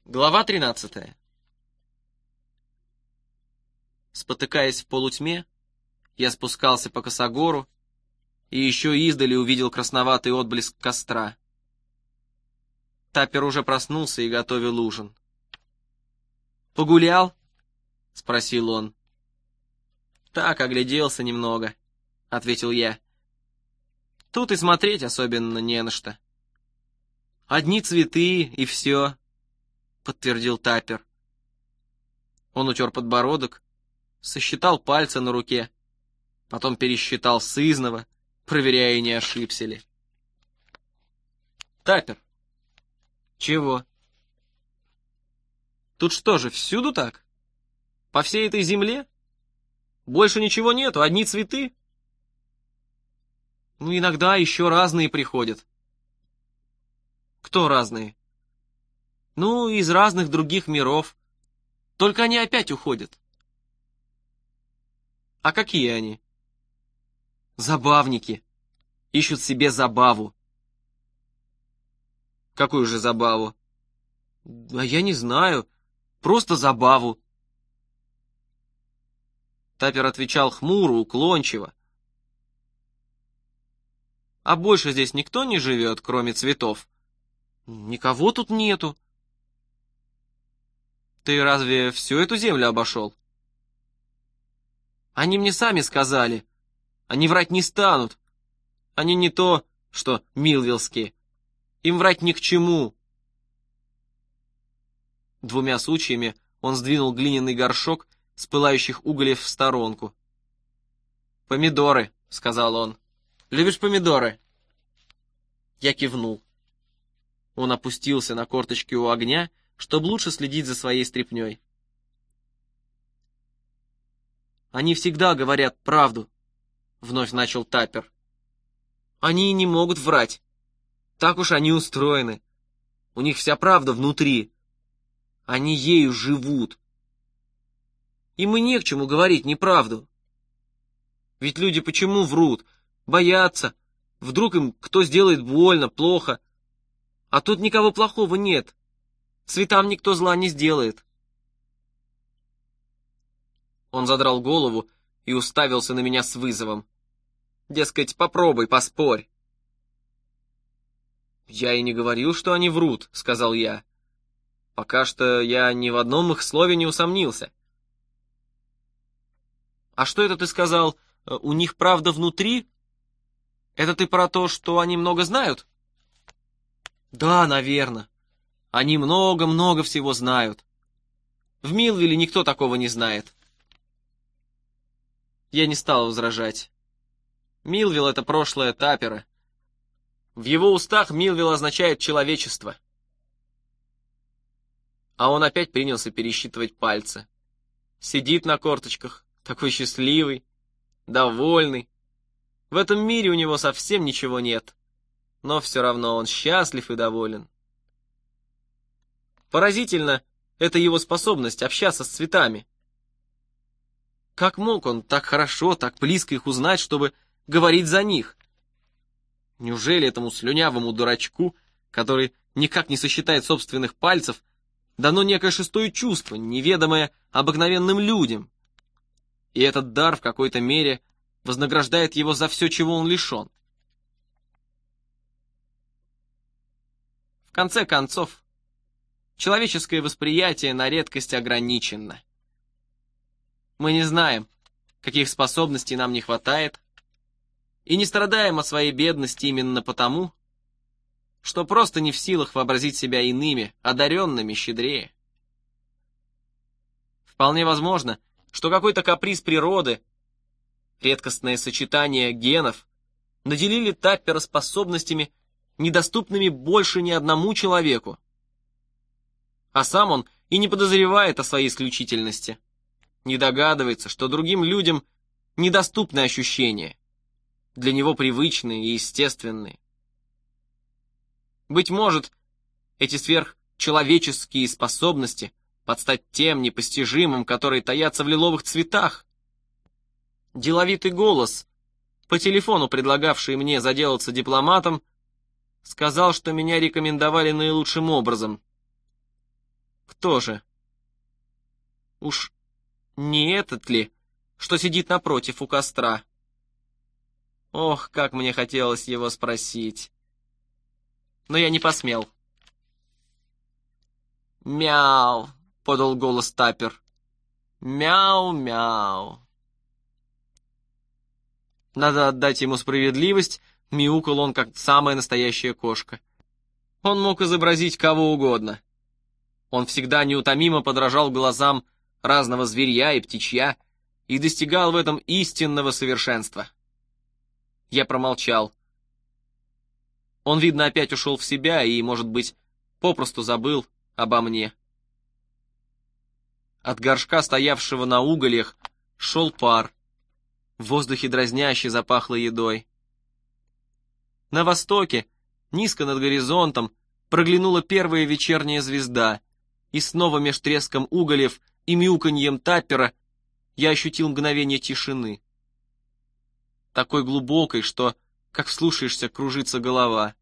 Глава 13. Спотыкаясь в полутьме, я спускался по косогору и еще издали увидел красноватый отблеск костра. Таппер уже проснулся и готовил ужин. «Погулял?» — спросил он. «Так, огляделся немного», — ответил я. «Тут и смотреть особенно не на что. Одни цветы и все», — подтвердил Таппер. Он утер подбородок, сосчитал пальцы на руке, потом пересчитал сызнова, проверяя, не ошибся ли. «Таппер». «Чего?» «Тут что же, всюду так? По всей этой земле? Больше ничего нету, одни цветы?» «Ну, иногда еще разные приходят». «Кто разные?» «Ну, из разных других миров. Только они опять уходят». «А какие они?» «Забавники. Ищут себе забаву». «Какую же забаву?» «А я не знаю. Просто забаву». Таппер отвечал хмуро, уклончиво. «А больше здесь никто не живет, кроме цветов?» «Никого тут нету». «Ты разве всю эту землю обошел?» «Они мне сами сказали. Они врать не станут. Они не то, что милвиллские. Им врать ни к чему». Двумя сучьями он сдвинул глиняный горшок с пылающих углев в сторонку. «Помидоры», — сказал он. «Любишь помидоры?» Я кивнул. Он опустился на корточки у огня, чтобы лучше следить за своей стряпнёй. «Они всегда говорят правду», — вновь начал Таппер. «Они и не могут врать. Так уж они устроены. У них вся правда внутри. Они ею живут. Им и не к чему говорить неправду. Ведь люди почему врут? Боятся. Вдруг им кто сделает больно, плохо. А тут никого плохого нет. Цветам никто зла не сделает». Он задрал голову и уставился на меня с вызовом. Дескать, попробуй, поспорь. «Я и не говорил, что они врут», — сказал я. «Пока что я ни в одном их слове не усомнился». «А что это ты сказал? У них правда внутри? Это ты про то, что они много знают?» «Да, наверное. Они много-много всего знают. В Милвилле никто такого не знает». Я не стал возражать. Милвилл — это прошлое Таппера. В его устах Милвилл означает человечество. А он опять принялся пересчитывать пальцы. Сидит на корточках, такой счастливый, довольный. В этом мире у него совсем ничего нет, но все равно он счастлив и доволен. Поразительно, это его способность общаться с цветами. Как мог он так хорошо, так близко их узнать, чтобы говорить за них? Неужели этому слюнявому дурачку, который никак не сосчитает собственных пальцев, дано некое шестое чувство, неведомое обыкновенным людям? И этот дар в какой-то мере вознаграждает его за все, чего он лишен. В конце концов, человеческое восприятие на редкость ограничено. Мы не знаем, каких способностей нам не хватает, и не страдаем от своей бедности именно потому, что просто не в силах вообразить себя иными, одаренными, щедрее. Вполне возможно, что какой-то каприз природы, редкостное сочетание генов, наделили Таппера способностями, недоступными больше ни одному человеку. А сам он и не подозревает о своей исключительности, не догадывается, что другим людям недоступны ощущения, для него привычные и естественные. Быть может, эти сверхчеловеческие способности под стать тем непостижимым, которые таятся в лиловых цветах. Деловитый голос, по телефону предлагавший мне заделаться дипломатом, сказал, что меня рекомендовали наилучшим образом. Кто же? Уж не этот ли, что сидит напротив у костра? Ох, как мне хотелось его спросить. Но я не посмел. «Мяу!» — подал голос Таппер. «Мяу-мяу!» Надо отдать ему справедливость, мяукал он, как самая настоящая кошка. Он мог изобразить кого угодно. Он всегда неутомимо подражал глазам разного зверья и птичья и достигал в этом истинного совершенства. Я промолчал. Он, видно, опять ушел в себя и, может быть, попросту забыл обо мне. От горшка, стоявшего на угольях, шел пар. В воздухе дразняще запахло едой. На востоке, низко над горизонтом, проглянула первая вечерняя звезда, и снова меж треском угольев и мяуканьем Таппера я ощутил мгновение тишины. Такой глубокой, что, как вслушаешься, кружится голова.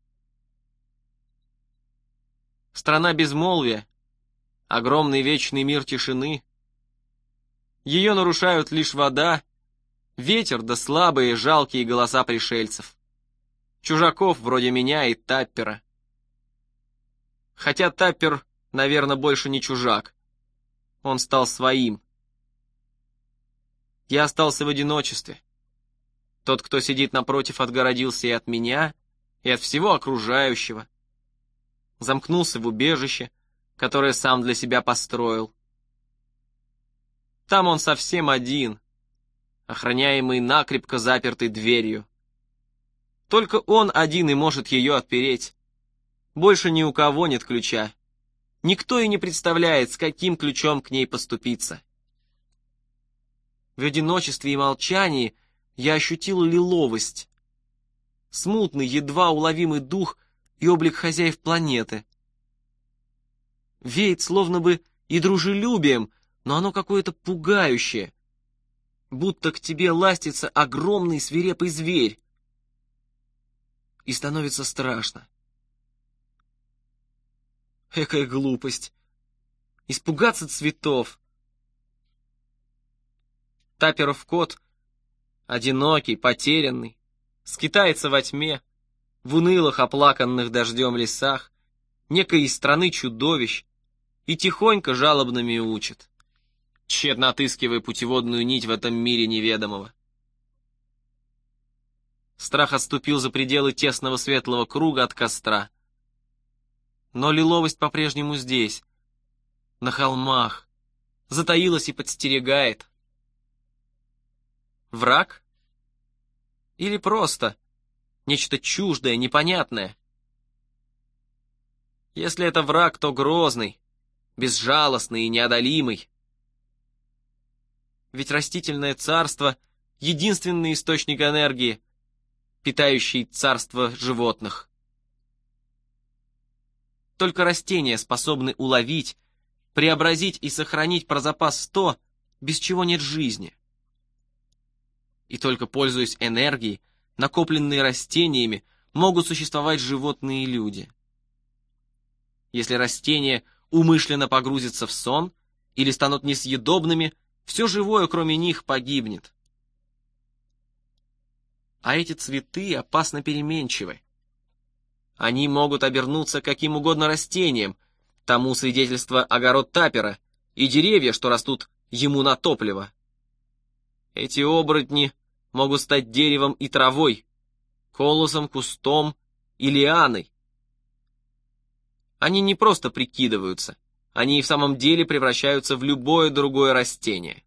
Страна безмолвия, огромный вечный мир тишины. Ее нарушают лишь вода, ветер да слабые жалкие голоса пришельцев. Чужаков вроде меня и Таппера. Хотя Таппер, наверное, больше не чужак. Он стал своим. Я остался в одиночестве. Тот, кто сидит напротив, отгородился и от меня, и от всего окружающего. Замкнулся в убежище, которое сам для себя построил. Там он совсем один, охраняемый накрепко запертой дверью. Только он один и может ее отпереть. Больше ни у кого нет ключа. Никто и не представляет, с каким ключом к ней поступиться. В одиночестве и молчании я ощутил лиловость. Смутный, едва уловимый дух и облик хозяев планеты. Веет словно бы и дружелюбием, но оно какое-то пугающее. Будто к тебе ластится огромный свирепый зверь. И становится страшно. Экая глупость. Испугаться цветов. Тапперов кот, одинокий, потерянный, скитается во тьме, в унылых, оплаканных дождем лесах, некой из страны чудовищ, и тихонько жалобно мяучит, тщетно отыскивая путеводную нить в этом мире неведомого. Страх отступил за пределы тесного светлого круга от костра. Но лиловость по-прежнему здесь, на холмах, затаилась и подстерегает. Враг? Или просто нечто чуждое, непонятное? Если это враг, то грозный, безжалостный и неодолимый. Ведь растительное царство — единственный источник энергии, питающий царство животных. Только растения способны уловить, преобразить и сохранить про запас то, без чего нет жизни. И только пользуясь энергией, накопленной растениями, могут существовать животные и люди. Если растения умышленно погрузятся в сон или станут несъедобными, все живое, кроме них, погибнет. А эти цветы опасно переменчивы. Они могут обернуться каким угодно растением, тому свидетельство огород Таппера и деревья, что растут ему на топливо. Эти оборотни могут стать деревом и травой, колосом, кустом и лианой. Они не просто прикидываются, они и в самом деле превращаются в любое другое растение.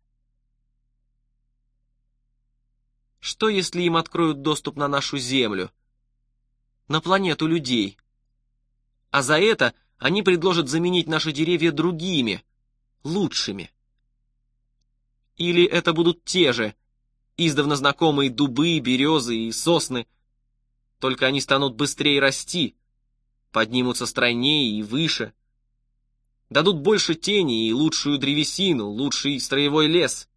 Что, если им откроют доступ на нашу Землю, на планету людей? А за это они предложат заменить наши деревья другими, лучшими. Или это будут те же, издавна знакомые дубы, березы и сосны, только они станут быстрее расти, поднимутся стройнее и выше, дадут больше тени и лучшую древесину, лучший строевой лес.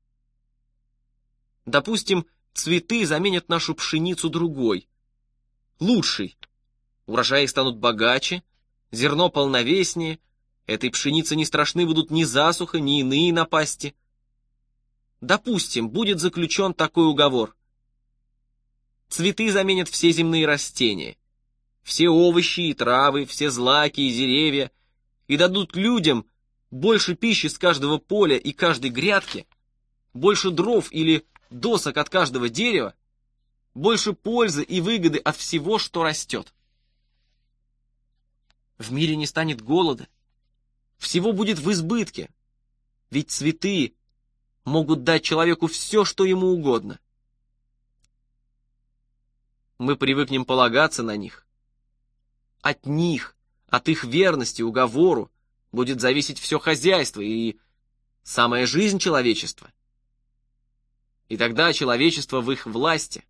Допустим, цветы заменят нашу пшеницу другой, лучшей. Урожаи станут богаче, зерно полновеснее, Этой пшенице не страшны будут ни засуха, ни иные напасти. Допустим, будет заключен такой уговор. Цветы заменят все земные растения, все овощи и травы, все злаки и деревья, и дадут людям больше пищи с каждого поля и каждой грядки, больше дров или досок от каждого дерева, больше пользы и выгоды от всего, что растет. В мире не станет голода, всего будет в избытке, ведь цветы могут дать человеку все, что ему угодно. Мы привыкнем полагаться на них. От них, от их верности уговору будет зависеть все хозяйство и самая жизнь человечества. И тогда человечество в их власти.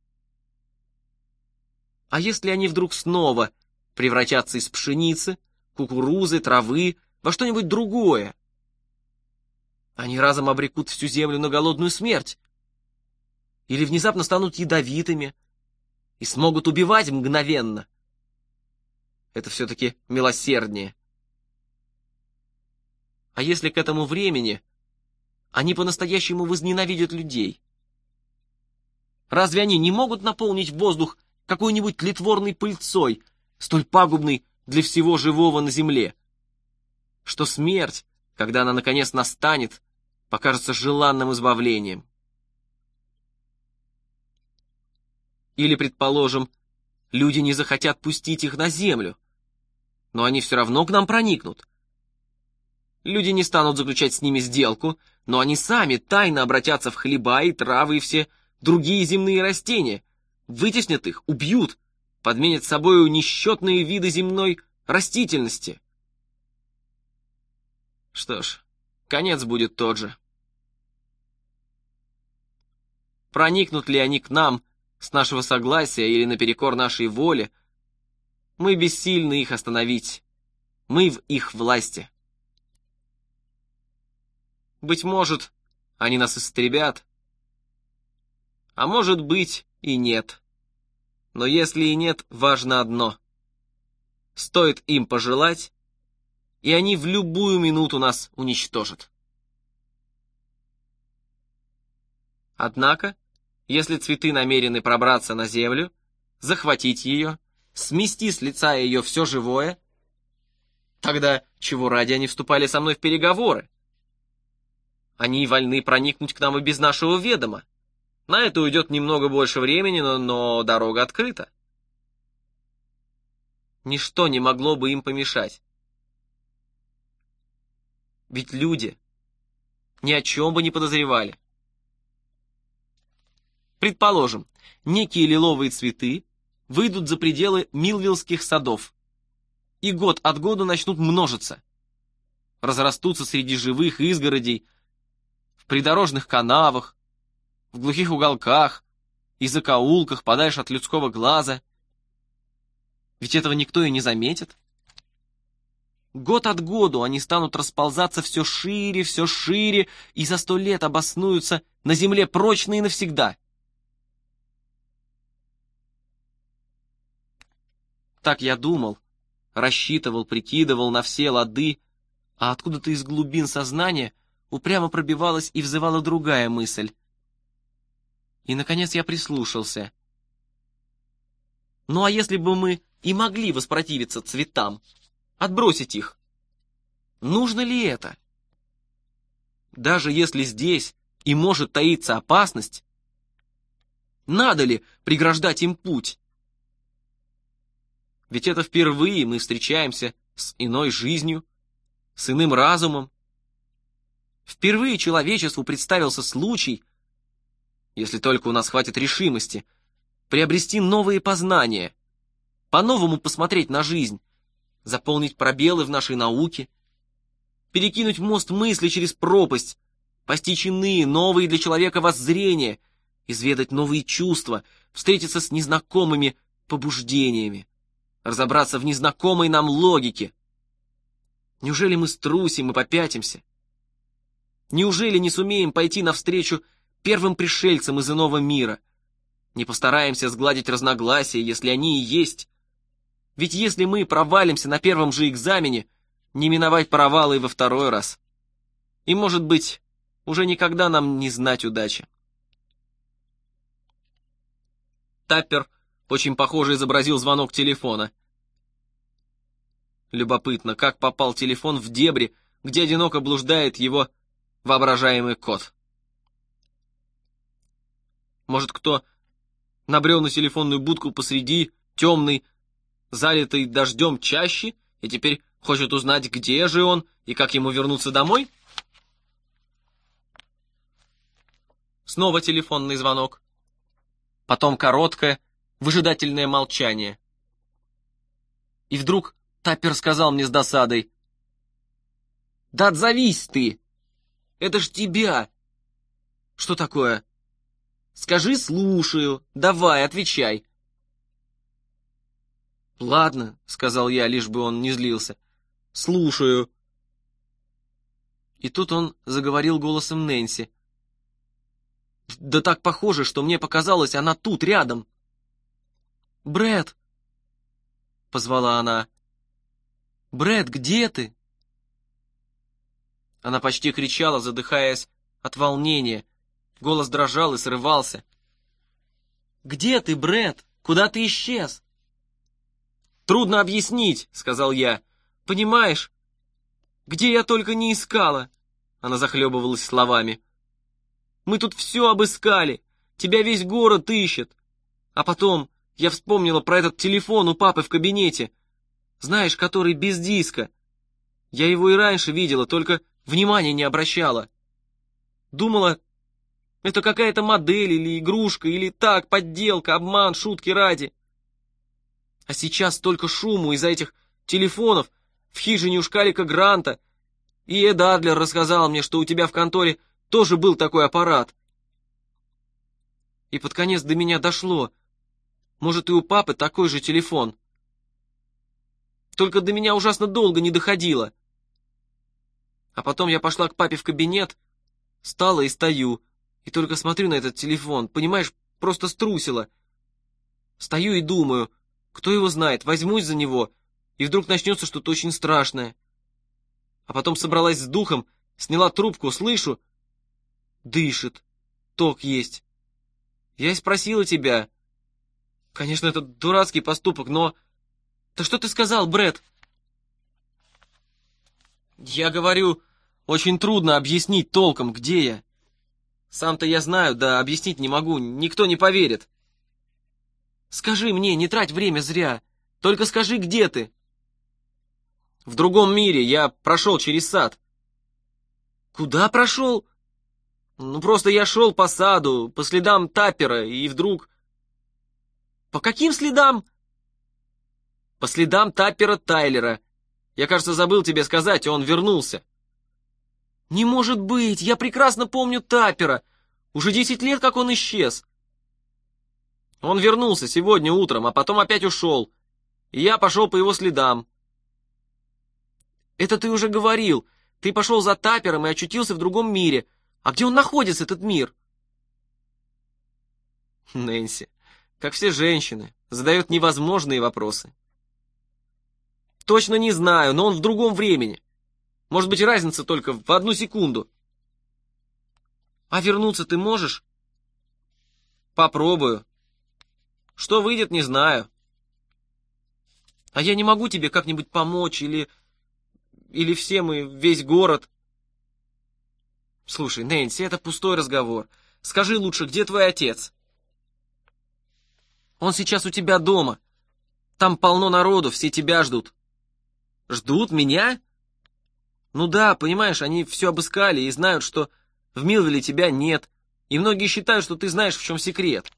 А если они вдруг снова превратятся из пшеницы, кукурузы, травы во что-нибудь другое? Они разом обрекут всю землю на голодную смерть. Или внезапно станут ядовитыми и смогут убивать мгновенно. Это все-таки милосерднее. А если к этому времени они по-настоящему возненавидят людей? Разве они не могут наполнить воздух какой-нибудь тлетворной пыльцой, столь пагубной для всего живого на земле, что смерть, когда она наконец настанет, покажется желанным избавлением? Или, предположим, люди не захотят пустить их на землю, но они все равно к нам проникнут. Люди не станут заключать с ними сделку, но они сами тайно обратятся в хлеба и травы и все другие земные растения, вытеснят их, убьют, подменят собою несчетные виды земной растительности. Что ж, конец будет тот же. Проникнут ли они к нам с нашего согласия или наперекор нашей воле, мы бессильны их остановить, мы в их власти. Быть может, они нас истребят, а может быть и нет. Но если и нет, важно одно. Стоит им пожелать, и они в любую минуту нас уничтожат. Однако, если цветы намерены пробраться на землю, захватить ее, смести с лица ее все живое, тогда чего ради они вступали со мной в переговоры? Они вольны проникнуть к нам и без нашего ведома. На это уйдет немного больше времени, но дорога открыта. Ничто не могло бы им помешать. Ведь люди ни о чем бы не подозревали. Предположим, некие лиловые цветы выйдут за пределы Милвиллских садов и год от года начнут множиться, разрастутся среди живых изгородей, в придорожных канавах, в глухих уголках и закоулках подальше от людского глаза. Ведь этого никто и не заметит. Год от году они станут расползаться все шире, и за 100 лет обоснуются на земле прочно и навсегда. Так я думал, рассчитывал, прикидывал на все лады, а откуда-то из глубин сознания упрямо пробивалась и взывала другая мысль. И, наконец, я прислушался. Ну а если бы мы и могли воспротивиться цветам, отбросить их, нужно ли это? Даже если здесь и может таиться опасность, надо ли преграждать им путь? Ведь это впервые мы встречаемся с иной жизнью, с иным разумом. Впервые человечеству представился случай, если только у нас хватит решимости, приобрести новые познания, по-новому посмотреть на жизнь, заполнить пробелы в нашей науке, перекинуть мост мысли через пропасть, постичь иные, новые для человека воззрения, изведать новые чувства, встретиться с незнакомыми побуждениями, разобраться в незнакомой нам логике. Неужели мы струсим и попятимся? Неужели не сумеем пойти навстречу первым пришельцам из иного мира? Не постараемся сгладить разногласия, если они и есть? Ведь если мы провалимся на первом же экзамене, не миновать провала и во второй раз. И, может быть, уже никогда нам не знать удачи. Таппер очень похоже изобразил звонок телефона. Любопытно, как попал телефон в дебри, где одиноко блуждает его воображаемый кот. Может, кто набрел на телефонную будку посреди темной, залитой дождем чащи, и теперь хочет узнать, где же он и как ему вернуться домой? Снова телефонный звонок. Потом короткое, выжидательное молчание. И вдруг Таппер сказал мне с досадой: «Да отзовись ты! Это ж тебя!» «Что такое?» «Скажи, слушаю. Давай, отвечай». «Ладно», — сказал я, лишь бы он не злился. «Слушаю». И тут он заговорил голосом Нэнси. Да так похоже, что мне показалось, она тут, рядом. «Брэд!» — позвала она. «Брэд, где ты?» Она почти кричала, задыхаясь от волнения. Голос дрожал и срывался. «Где ты, Брэд? Куда ты исчез?» «Трудно объяснить», — сказал я. «Понимаешь, где я только не искала». Она захлебывалась словами. «Мы тут все обыскали. Тебя весь город ищет. А потом я вспомнила про этот телефон у папы в кабинете. Знаешь, который без диска. Я его и раньше видела, только внимания не обращала. Думала, это какая-то модель или игрушка, или так, подделка, обман, шутки ради. А сейчас столько шуму из-за этих телефонов в хижине у Шкалика Гранта. И Эд Адлер рассказал мне, что у тебя в конторе тоже был такой аппарат. И под конец до меня дошло. Может, и у папы такой же телефон. Только до меня ужасно долго не доходило. А потом я пошла к папе в кабинет, стала и стою, и только смотрю на этот телефон, понимаешь, просто струсила. Стою и думаю, кто его знает, возьмусь за него, и вдруг начнется что-то очень страшное. А потом собралась с духом, сняла трубку, слышу, дышит, ток есть. Я и спросила тебя. Конечно, это дурацкий поступок, но... Да что ты сказал, Брэд? Я говорю, очень трудно объяснить толком, где я. Сам-то я знаю, да объяснить не могу, никто не поверит. Скажи мне, не трать время зря. Только скажи, где ты. В другом мире, я прошел через сад. Куда прошел? Ну, просто я шел по саду, по следам Таппера, и вдруг... По каким следам? По следам Таппера Тайлера. Я, кажется, забыл тебе сказать, он вернулся. Не может быть, я прекрасно помню Таппера. Уже 10 лет, как он исчез. Он вернулся сегодня утром, а потом опять ушел. И я пошел по его следам. Это ты уже говорил. Ты пошел за Таппером и очутился в другом мире. А где он находится, этот мир? Нэнси, как все женщины, задает невозможные вопросы. Точно не знаю, но он в другом времени. Может быть, разница только в 1 секунду. А вернуться ты можешь? Попробую. Что выйдет, не знаю. А я не могу тебе как-нибудь помочь, или все мы, весь город. Слушай, Нэнси, это пустой разговор. Скажи лучше, где твой отец? Он сейчас у тебя дома. Там полно народу, все тебя ждут. Ждут меня? Ну да, понимаешь, они все обыскали и знают, что в Милвилле тебя нет. И многие считают, что ты знаешь, в чем секрет.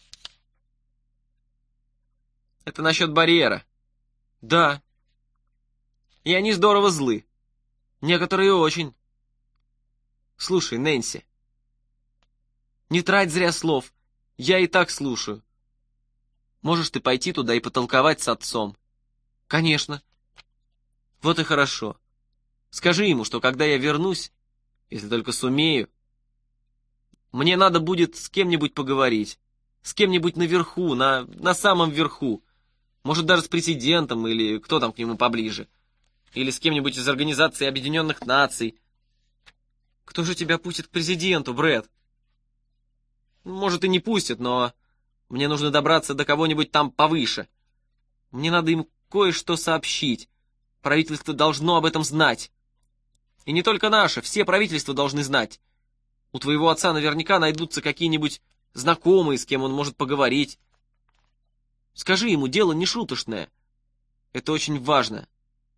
Это насчет барьера. Да. И они здорово злы. Некоторые очень. Слушай, Нэнси, не трать зря слов. Я и так слушаю. Можешь ты пойти туда и потолковать с отцом? Конечно. Вот и хорошо. Скажи ему, что когда я вернусь, если только сумею, мне надо будет с кем-нибудь поговорить. С кем-нибудь наверху, на самом верху. Может, даже с президентом или кто там к нему поближе. Или с кем-нибудь из Организации Объединенных Наций. Кто же тебя пустит к президенту, Брэд? Может, и не пустят, но мне нужно добраться до кого-нибудь там повыше. Мне надо им кое-что сообщить. Правительство должно об этом знать. И не только наше, все правительства должны знать. У твоего отца наверняка найдутся какие-нибудь знакомые, с кем он может поговорить. Скажи ему, дело не шуточное. Это очень важно.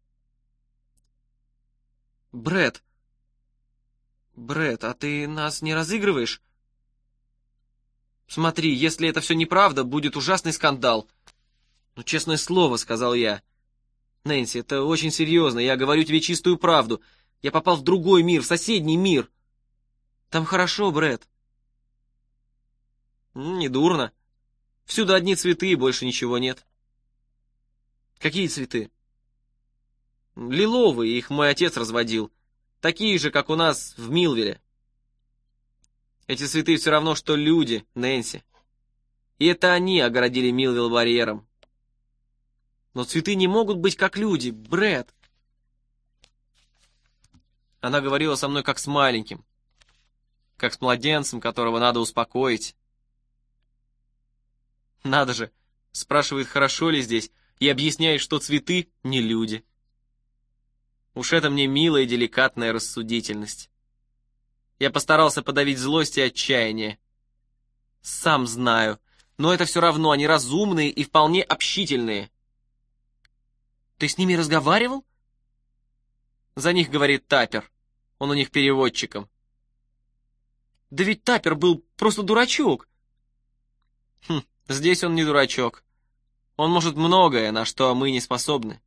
Брэд, а ты нас не разыгрываешь? Смотри, если это все неправда, будет ужасный скандал. Ну, честное слово, сказал я. Нэнси, это очень серьезно, я говорю тебе чистую правду. Я попал в другой мир, в соседний мир. Там хорошо, Брэд. Недурно. Всюду одни цветы и больше ничего нет. Какие цветы? Лиловые, их мой отец разводил. Такие же, как у нас в Милвилле. Эти цветы все равно, что люди, Нэнси. И это они огородили Милвилл барьером. Но цветы не могут быть как люди, Брэд. Она говорила со мной как с маленьким. Как с младенцем, которого надо успокоить. Надо же, спрашивает, хорошо ли здесь, и объясняет, что цветы не люди. Уж это мне милая и деликатная рассудительность. Я постарался подавить злость и отчаяние. Сам знаю, но это все равно, они разумные и вполне общительные. Ты с ними разговаривал? За них говорит Таппер. Он у них переводчиком. Да ведь Таппер был просто дурачок. Здесь он не дурачок. Он может многое, на что мы не способны.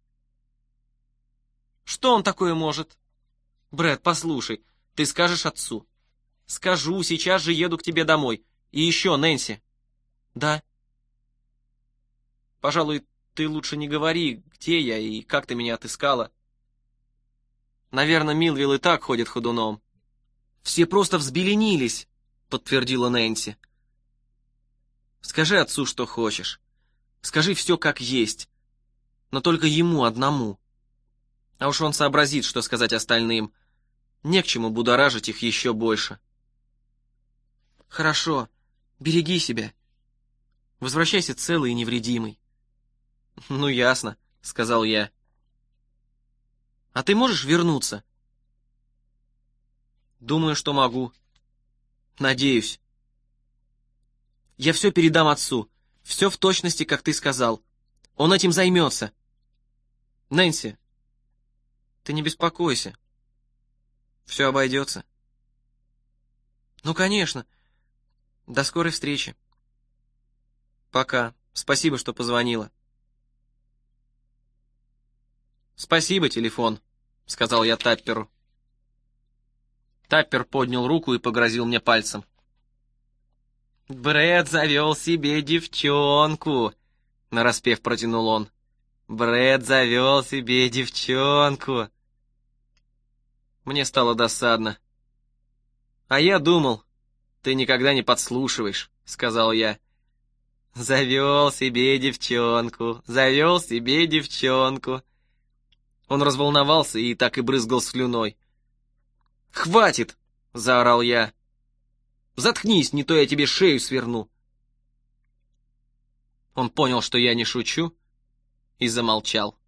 Что он такое может? Брэд, послушай, ты скажешь отцу. Скажу, сейчас же еду к тебе домой. И еще, Нэнси. Да? Пожалуй, ты лучше не говори, где я и как ты меня отыскала. Наверное, Милвилл и так ходит ходуном. Все просто взбеленились, подтвердила Нэнси. Скажи отцу, что хочешь. Скажи все как есть. Но только ему одному. А уж он сообразит, что сказать остальным. Не к чему будоражить их еще больше. Хорошо, береги себя. Возвращайся целый и невредимый. Ну, ясно, сказал я. А ты можешь вернуться? Думаю, что могу. Надеюсь. Я все передам отцу. Все в точности, как ты сказал. Он этим займется. Нэнси, ты не беспокойся. Все обойдется. Ну, конечно. До скорой встречи. Пока. Спасибо, что позвонила. Спасибо, телефон, сказал я Тапперу. Таппер поднял руку и погрозил мне пальцем. Брэд завел себе девчонку, нараспев протянул он. Брэд завел себе девчонку. Мне стало досадно. А я думал, ты никогда не подслушиваешь, сказал я. Завел себе девчонку, завел себе девчонку. Он разволновался и так и брызгал слюной. «Хватит!» — заорал я. «Заткнись, не то я тебе шею сверну!» Он понял, что я не шучу, и замолчал.